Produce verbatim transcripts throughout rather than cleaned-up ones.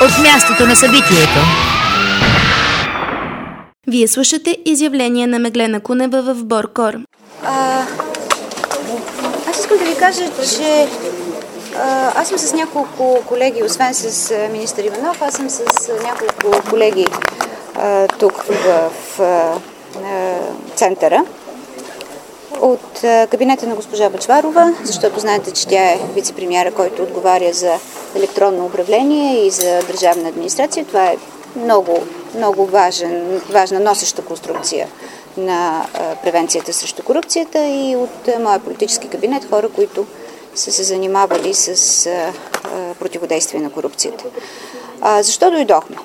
от мястото на събитието. Вие слушате изявление на Меглена Кунева в БОРКОР. А, аз искам да ви кажа, че а, аз съм с няколко колеги, освен с а, министър Иванов, аз съм с а, няколко колеги а, тук в, в а, центъра от а, кабинета на госпожа Бъчварова, защото знаете, че тя е вице-премиера, който отговаря за електронно управление и за държавна администрация. Това е много, много важен, важна носеща конструкция на а, превенцията срещу корупцията, и от а, моя политически кабинет хора, които са се занимавали с а, а, противодействие на корупцията. А, защо дойдохме?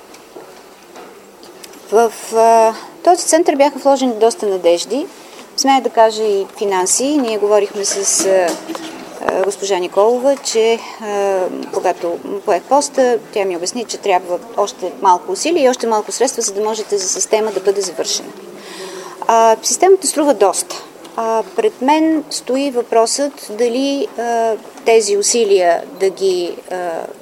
В а, този център бяха вложени доста надежди, смея да кажа и финанси. Ние говорихме с а, а, госпожа Николова, че а, когато поех поста, тя ми обясни, че трябва още малко усилия и още малко средства, за да може тази система да бъде завършена. А, системата струва доста. А, пред мен стои въпросът дали а, тези усилия да ги, а,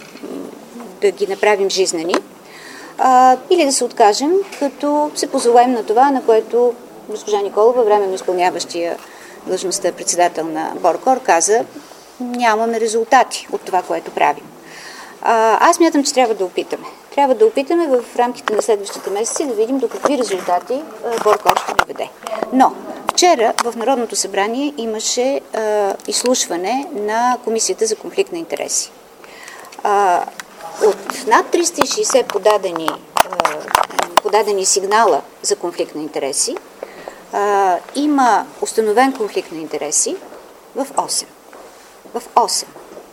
да ги направим жизнени, а, или да се откажем, като се позовем на това, на което госпожа Николова, временно изпълняващия длъжността председател на БОРКОР, каза: нямаме резултати от това, което правим. А, аз мятам, че трябва да опитаме. Трябва да опитаме в рамките на следващите месеци да видим до какви резултати БОРКОР ще доведе. Но вчера в Народното събрание имаше а, изслушване на Комисията за конфликт на интереси. А, от над триста и шейсет подадени, а, подадени сигнала за конфликт на интереси, а, има установен конфликт на интереси в осем. В осем.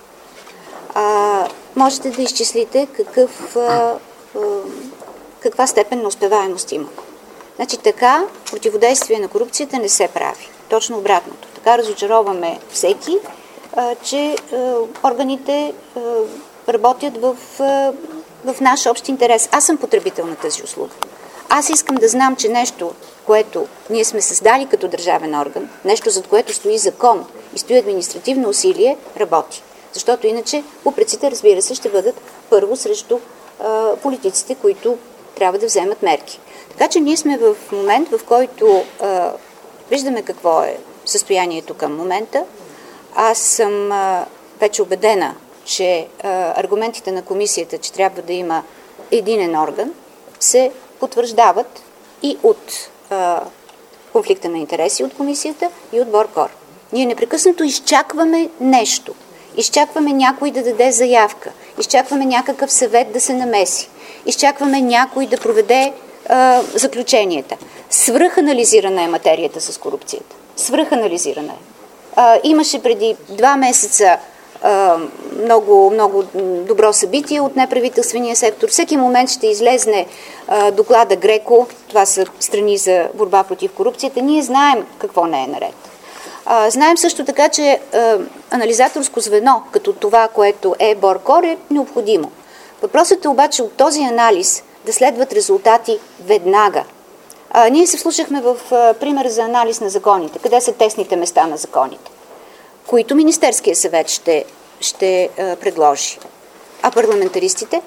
А, можете да изчислите какъв, а, а, каква степен на успеваемост има. Значи така противодействие на корупцията не се прави. Точно обратното. Така разочароваме всеки, а, че а, органите а, работят в, а, в наш общ интерес. Аз съм потребител на тази услуга. Аз искам да знам, че нещо, което ние сме създали като държавен орган, нещо, зад което стои закон и стои административно усилие, работи. Защото иначе упреците, разбира се, ще бъдат първо срещу а, политиците, които трябва да вземат мерки. Така че ние сме в момент, в който а, виждаме какво е състоянието към момента. Аз съм а, вече убедена, че а, аргументите на комисията, че трябва да има единен орган, се потвърждават и от а, конфликта на интереси от комисията и от БОРКОР. Ние непрекъснато изчакваме нещо. Изчакваме някой да даде заявка. Изчакваме някакъв съвет да се намеси. Изчакваме някой да проведе а, заключенията. Свръханализирана е материята с корупцията. Свръханализирана е. А, имаше преди два месеца а, много, много добро събитие от неправителствения сектор. Всеки момент ще излезне а, доклада Греко. Това са страни за борба против корупцията. Ние знаем какво не е наред. А, знаем също така, че а, анализаторско звено, като това, което е БОРКОР, е необходимо. Въпросът е обаче от този анализ да следват резултати веднага. А, ние се вслушахме в а, пример за анализ на законите. Къде са тесните места на законите, които Министерския съвет ще, ще а, предложи. А парламентаристите?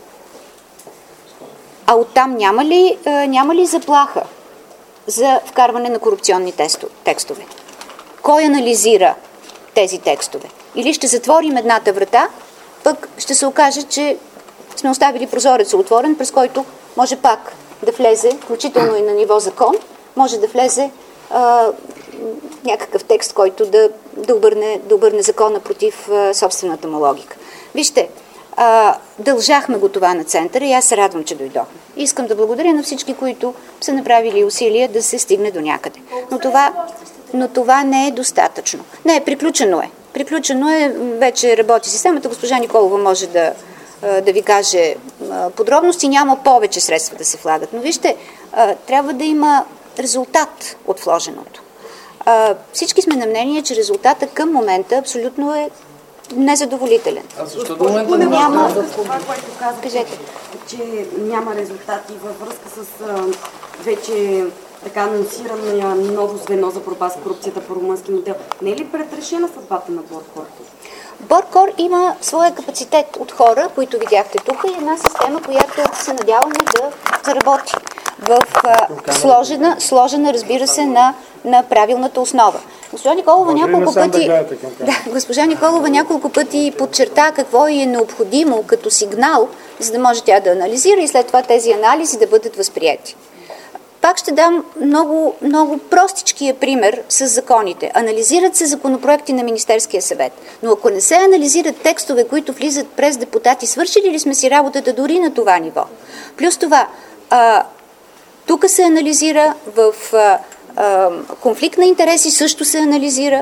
А оттам няма ли, а, няма ли заплаха за вкарване на корупционни текстове? Кой анализира тези текстове? Или ще затворим едната врата, пък ще се окаже, че сме оставили прозореца отворен, през който може пак да влезе, включително и на ниво закон, може да влезе а, някакъв текст, който да, да, обърне, да обърне закона против а, собствената му логика. Вижте, а, дължахме го това на центъра и аз се радвам, че дойдохме. Искам да благодаря на всички, които са направили усилия да се стигне до някъде. Но това... Но това не е достатъчно. Не, приключено е. Приключено е, вече работи системата. Госпожа Николова може да, да ви каже подробности. Няма повече средства да се влагат. Но вижте, трябва да има резултат от вложеното. Всички сме на мнение, че резултата към момента абсолютно е незадоволителен. А защо до момента няма... Това, което казвате, че няма резултати във връзка с вече така анонсирана ново звено за борба с корупцията по румънски модел. Не е ли предрешена съдбата на БОРКОР? Боркор има своя капацитет от хора, които видяхте тук, и една система, която се надяваме да заработи в а, сложена, сложена, разбира се, на, на правилната основа. Госпожа Николова няколко пъти, да, да, госпожа Николова няколко пъти подчерта какво е необходимо като сигнал, за да може тя да анализира и след това тези анализи да бъдат възприяти. Пак ще дам много, много простичкия пример с законите. Анализират се законопроекти на Министерския съвет, но ако не се анализират текстове, които влизат през депутати, свършили ли сме си работата дори на това ниво? Плюс това, а, тук се анализира, в а, а, конфликт на интереси също се анализира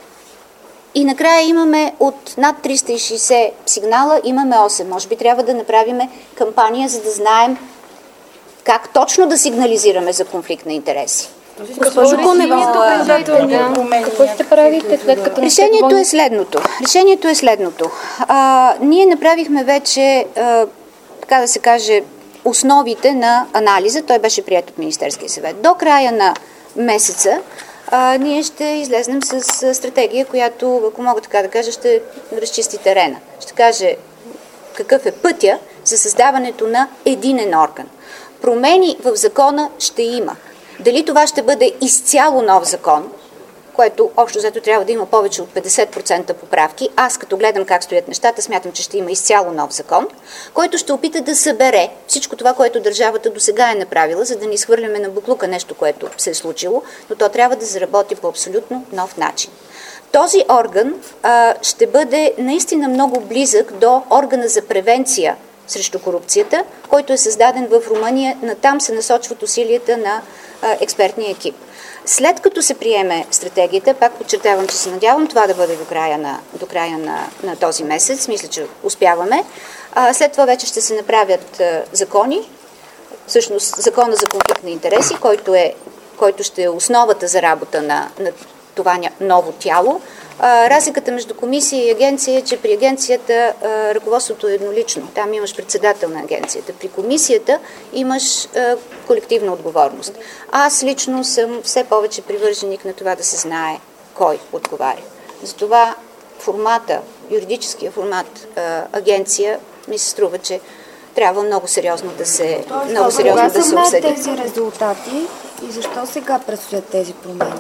и накрая имаме от над триста и шейсет сигнала, имаме осем. Може би трябва да направим кампания, за да знаем как точно да сигнализираме за конфликт на интереси. Госпожо Кунева, какво ще правите след като... Решението е следното. Решението е следното. А, ние направихме вече, а, така да се каже, основите на анализа. Той беше приет от Министерския съвет. До края на месеца а, ние ще излезнем с, с стратегия, която, ако мога така да кажа, ще разчисти терена. Ще каже какъв е пътя за създаването на единен орган. Промени в закона ще има. Дали това ще бъде изцяло нов закон, което общо взето трябва да има повече от петдесет процента поправки. Аз като гледам как стоят нещата, смятам, че ще има изцяло нов закон, който ще опита да събере всичко това, което държавата досега е направила, за да ни изхвърляме на буклука нещо, което се е случило, но то трябва да заработи по абсолютно нов начин. Този орган а, ще бъде наистина много близък до органа за превенция срещу корупцията, който е създаден в Румъния. Натам се насочват усилията на а, експертния екип. След като се приеме стратегията, пак подчертавам, че се надявам това да бъде до края на, до края на, на този месец, мисля, че успяваме, а, след това вече ще се направят а, закони, всъщност закона за конфликт на интереси, който, е, който ще е основата за работа на, на това ново тяло. А, разликата между комисия и агенция е, че при агенцията а, ръководството е еднолично. Там имаш председател на агенцията. При комисията имаш а, колективна отговорност. Аз лично съм все повече привърженик на това да се знае кой отговаря. Затова формата, юридическия формат а, агенция ми се струва, че трябва много сериозно да се, много сериозно да се обсъди. Тези резултати и защо сега предстоят тези промени?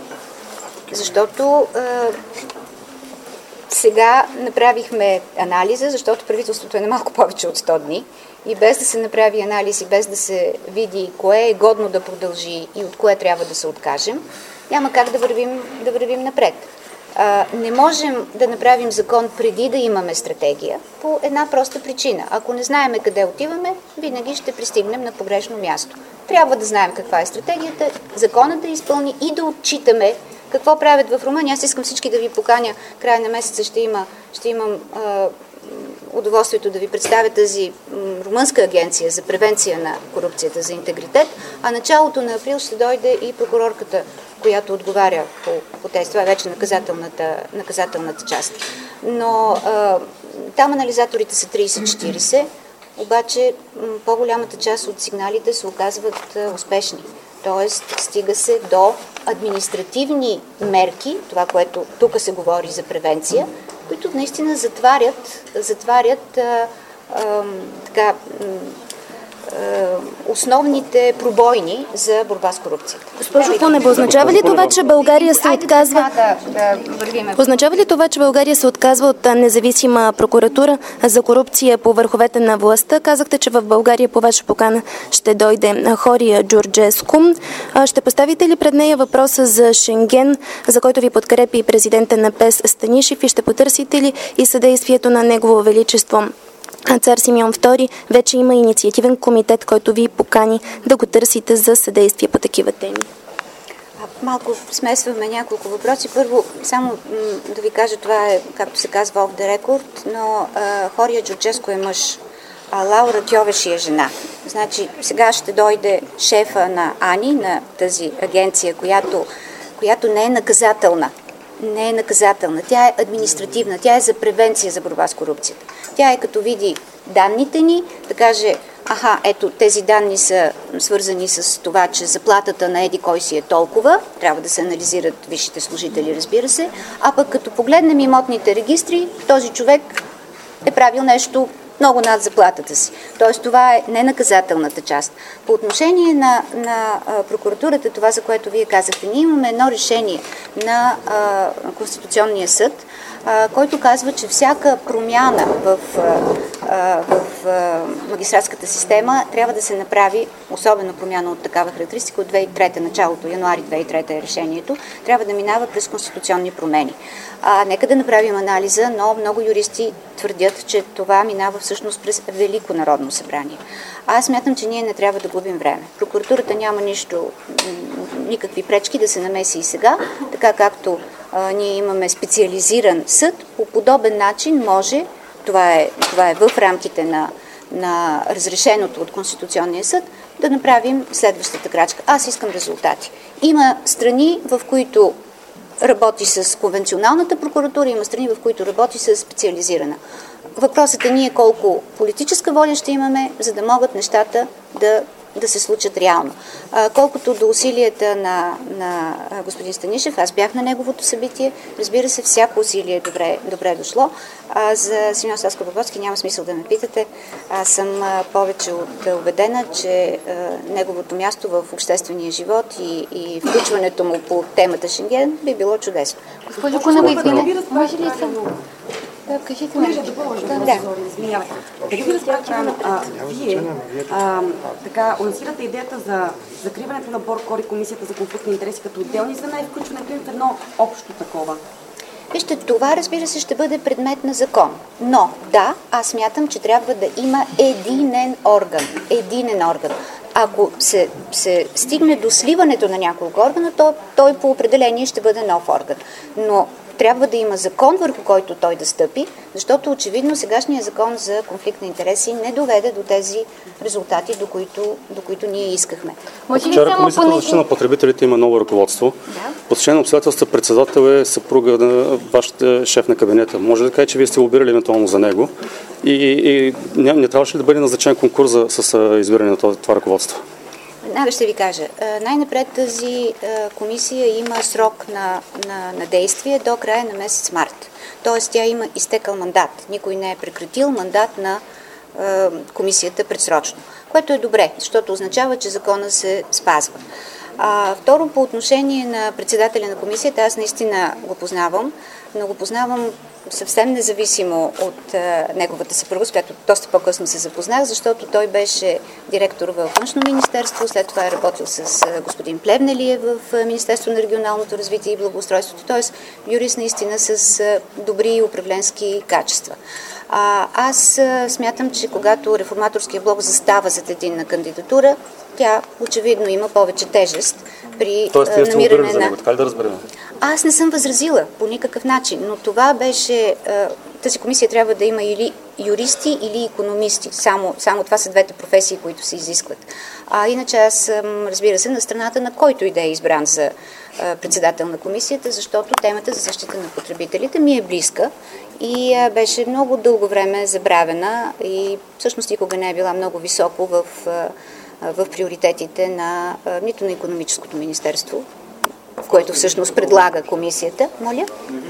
Защото е, сега направихме анализа, защото правителството е на малко повече от сто дни и без да се направи анализ и без да се види кое е годно да продължи и от кое трябва да се откажем, няма как да вървим, да вървим напред. А, не можем да направим закон преди да имаме стратегия по една проста причина. Ако не знаем къде отиваме, винаги ще пристигнем на погрешно място. Трябва да знаем каква е стратегията, законът да изпълни и да отчитаме какво правят в Румъния. Аз искам всички да ви поканя. Края на месеца ще, има, ще имам а, удоволствието да ви представя тази м, румънска агенция за превенция на корупцията, за интегритет, а началото на април ще дойде и прокурорката, която отговаря по, по тези. Това е вече наказателната, наказателната част. Но а, там анализаторите са трийсет-четирийсет, обаче м, по-голямата част от сигналите се оказват а, успешни. Тоест, стига се до административни мерки, това, което тук се говори за превенция, които наистина затварят, затварят а, а, така, а, основните пробойни за борба с корупцията. Госпожо Кунева, означава ли това, че България се отказва... Да, да означава ли това, че България се отказва от независима прокуратура за корупция по върховете на властта? Казахте, че в България по ваша покана ще дойде Хория Джорджеску. Ще поставите ли пред нея въпроса за Шенген, за който ви подкрепи президента на ПЕС Станишев, и ще потърсите ли и съдействието на Негово Величество цар Симеон втори? Вече има инициативен комитет, който ви покани да го търсите за съдействие по такива теми. Малко смесваме няколко въпроси. Първо, само да ви кажа, това е, както се казва, off the record, но а, Хория Джорджеску е мъж, а Лаура Кьовеши е жена. Значи, сега ще дойде шефа на АНИ, на тази агенция, която, която не е наказателна. Не е наказателна. Тя е административна. Тя е за превенция за борба с корупцията. Тя е като види данните ни, да каже, аха, ето тези данни са свързани с това, че заплатата на еди кой си е толкова, трябва да се анализират висшите служители, разбира се, а пък като погледнем имотните регистри, този човек е правил нещо много над заплатата си. Тоест това е не наказателната част. По отношение на, на а, прокуратурата, това за което вие казахте, ние имаме едно решение на а, Конституционния съд, а, който казва, че всяка промяна в, а, в а, магистратската система трябва да се направи, особено промяна от такава характеристика от две хиляди и трета, началото, януари две хиляди и трета е решението, трябва да минава през конституционни промени. А, нека да направим анализа, но много юристи твърдят, че това минава всъщност през Велико народно събрание. Аз смятам, че ние не трябва да губим време. Прокуратурата няма нищо, никакви пречки да се намеси и сега, така както а, ние имаме специализиран съд, по подобен начин може, това е, това е в рамките на, на разрешеното от Конституционния съд, да направим следващата крачка. Аз искам резултати. Има страни, в които работи с конвенционалната прокуратура, има страни, в които работи с специализирана. Въпросът е ние колко политическа воля ще имаме, за да могат нещата да, да се случат реално. А, колкото до усилията на, на господин Станишев, аз бях на неговото събитие, разбира се, всяко усилие е добре, добре дошло. А, за Симеон Сакскобургготски няма смисъл да ме питате. Аз съм а, повече от убедена, че а, неговото място в обществения живот и, и включването му по темата Шенген би било чудесно. Госпожо Кунева, извиня, може ли съм? Да, кажете нещо. Да. Извинявайте. Дали ви разбрах правилно, вие а, така лансирате идеята за закриването на БОРКОР и Комисията за конфликт на интереси като отделни звена и включването им в едно общо такова? Вижте, това, разбира се, ще бъде предмет на закон. Но, да, аз смятам, че трябва да има единен орган. Единен орган. Ако се, се стигне до сливането на няколко органа, то той по определение ще бъде нов орган. Но трябва да има закон, върху който той да стъпи, защото очевидно сегашният закон за конфликт на интереси не доведе до тези резултати, до които, до които ние искахме. Вчера Комисията за защита на потребителите има ново ръководство. Да. По стечение на обстоятелства председател е съпруга на вашата шеф на кабинета. Може да кажа, че вие сте лобирали евентуално за него и, и, и не, не трябваше ли да бъде назначен конкурс за, с избиране на това, това ръководство? Веднага ще ви кажа. Най-напред тази комисия има срок на, на, на действие до края на месец март. Тоест тя има изтекал мандат. Никой не е прекратил мандат на е, комисията предсрочно. Което е добре, защото означава, че закона се спазва. А, второ, по отношение на председателя на комисията, аз наистина го познавам, но го познавам съвсем независимо от а, неговата съпруга, с която доста по-късно се запознах, защото той беше директор във Външно министерство, след това е работил с а, господин Плевнелиев в Министерство на регионалното развитие и благоустройството, т.е. юрист наистина с а, добри управленски качества. А, аз а, смятам, че когато реформаторския блок застава зад единна кандидатура, тя очевидно има повече тежест при Тоест, а, намиране на... за него, така ли да разберем? Аз не съм възразила по никакъв начин, но това беше... Тази комисия трябва да има или юристи, или икономисти. Само, само това са двете професии, които се изискват. А иначе аз съм, разбира се, на страната на който и да е избран за председател на комисията, защото темата за защита на потребителите ми е близка и беше много дълго време забравена и всъщност никога не е била много високо в, в приоритетите на нито на икономическото министерство, в което всъщност предлага комисията. Моля?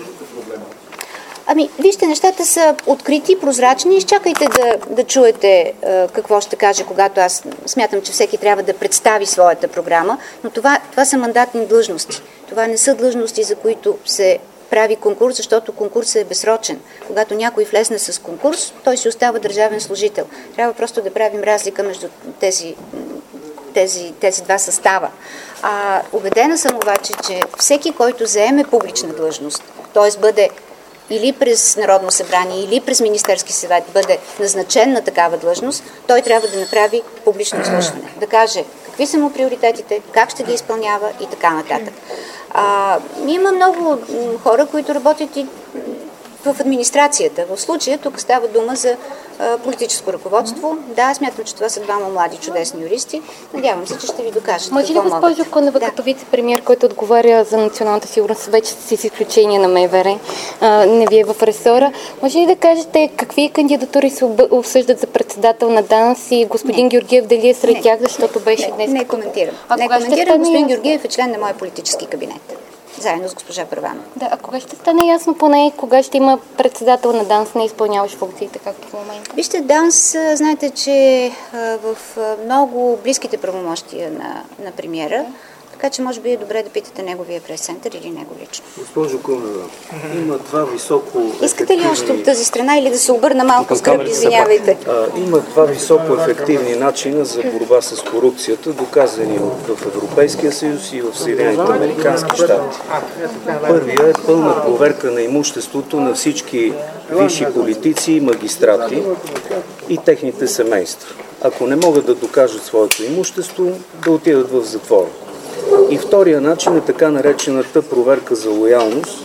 Ами, вижте, нещата са открити, прозрачни. Изчакайте да, да чуете е, какво ще каже, когато аз смятам, че всеки трябва да представи своята програма, но това, това са мандатни длъжности. Това не са длъжности, за които се прави конкурс, защото конкурсът е безсрочен. Когато някой влезне с конкурс, той си остава държавен служител. Трябва просто да правим разлика между тези, тези, тези два състава. А, убедена съм обаче, че всеки, който заеме публична длъжност, т.е. бъде или през Народно събрание, или през Министерски съвет бъде назначен на такава длъжност, той трябва да направи публично изслушване. Да каже какви са му приоритетите, как ще ги изпълнява и така нататък. А, има много хора, които работят и в администрацията. В случая тук става дума за политическо ръководство. Да, смятам, че това са двама млади чудесни юристи. Надявам се, че ще ви докажат. Може ли, госпожо Конева, да. като вице-премиер, който отговаря за националната сигурност, вече с изключение на МВР, не вие в ресора, може ли да кажете какви кандидатури се обсъждат за председател на ДАНС и господин не. Георгиев дали е сред не. тях, защото беше не. днес? Не коментирам. А не коментирам. Господин Георгиев е член на моя политически кабинет. Заедно с госпожа Първанова. Да, а кога ще стане ясно поне, кога ще има председател на ДАНС, не изпълняваш функциите, както в момента? Вижте, ДАНС, знаете, че в много близките правомощия на, на премиера, така че може би е добре да питате неговия прес-център или него лично. Госпожо Конева, има два високо ефективни... Искате ли още от тази страна или да се обърна малко с гръб, извинявайте? А, има два високо ефективни начина за борба с корупцията, доказани в Европейския съюз и в Съединените американски щати. Първият е пълна проверка на имуществото на всички висши политици и магистрати и техните семейства. Ако не могат да докажат своето имущество, да отидат в затвора. И втория начин е така наречената проверка за лоялност,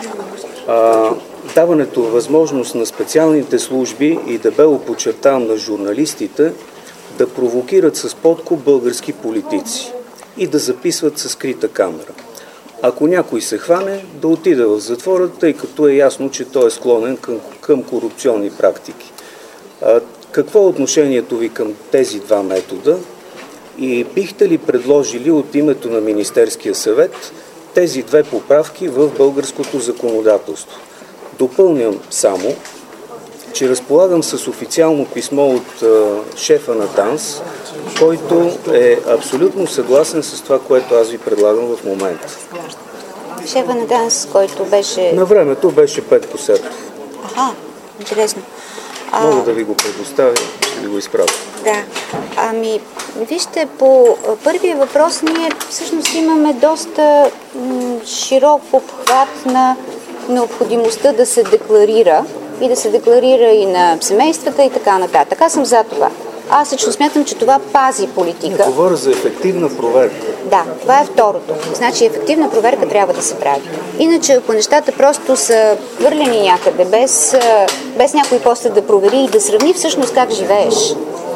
а, даването възможност на специалните служби и дебело подчертавам на журналистите да провокират с подкуп български политици и да записват със скрита камера. Ако някой се хване, да отиде в затвора, тъй като е ясно, че той е склонен към, към корупционни практики. А, какво е отношението ви към тези два метода? И бихте ли предложили от името на Министерския съвет тези две поправки в българското законодателство? Допълням само, че разполагам с официално писмо от а, шефа на ДАНС, който е абсолютно съгласен с това, което аз ви предлагам в момента. Шефа на ДАНС, който беше... На времето беше Петко Сертов. Аха, интересно. А... Мога да ви го предоставя, ще ви го изпратя. Да. Ами, вижте, по първия въпрос ние всъщност имаме доста м, широк обхват на необходимостта да се декларира и да се декларира и на семействата и така нататък. Аз съм за това. Аз лично смятам, че това пази политика. Не говоря за ефективна проверка. Да, това е второто. Значи ефективна проверка трябва да се прави. Иначе, ако нещата просто са хвърлени някъде, без, без някой после да провери и да сравни всъщност как живееш.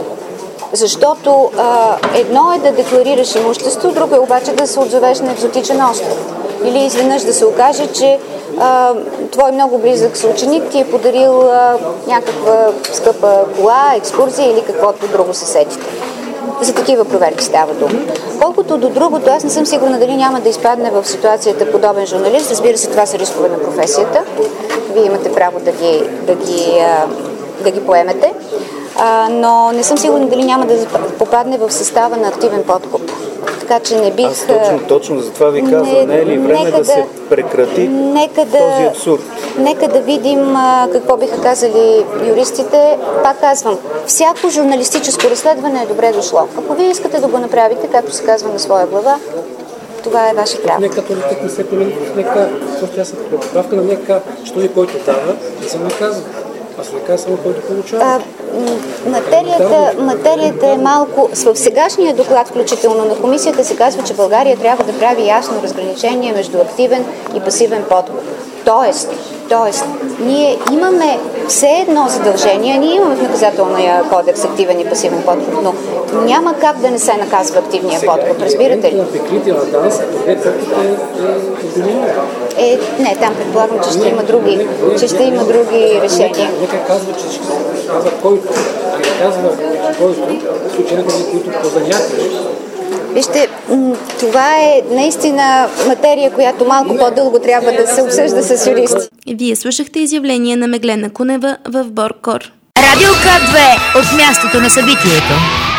Защото а, едно е да декларираш имущество, друго е обаче да се отзовеш на екзотичен остров. Или изведнъж да се окаже, че а, твой много близък съученик ти е подарил а, някаква скъпа кола, екскурзия или каквото друго се сетите. За такива проверки става дума. Колкото до другото, аз не съм сигурна дали няма да изпадне в ситуацията подобен журналист. Разбира се, това са рискове на професията. Вие имате право да ги, да ги, а, да ги поемете. А, но не съм сигурна дали няма да попадне в състава на активен подкуп. Така че не бих... Аз точно, точно за това ви казвам, не, не е ли време да, да се прекрати нека да, този абсурд? Нека да видим а, какво биха казали юристите. Пак казвам, всяко журналистическо разследване е добре дошло. Ако вие искате да го направите, както се казва на своя глава, това е ваше право. Нека този текст не се промени, нека, защото аз съм поправка на нека, че този, който дава, не се наказва. Аз не казвам, който получава. А, материята, материята е малко... В сегашния доклад, включително на комисията, се казва, че България трябва да прави ясно разграничение между активен и пасивен подкуп. Тоест, тоест, ние имаме все едно задължение, ние имаме в наказателния кодекс активен и пасивен подкуп, но няма как да не се наказва активния подкуп, разбирате ли? На прикритие на ДАНС, къде подкуп е... Е, не, там предполагам, че ще има други, че ще има други решения. Нека казва, че ще казва който, а не казва който, в случай на тези, които по занятие. Вижте, това е наистина материя, която малко по-дълго трябва да се обсъжда с юристи. Вие слушахте изявление на Меглена Кунева в БОРКОР. Радио К две от мястото на събитието.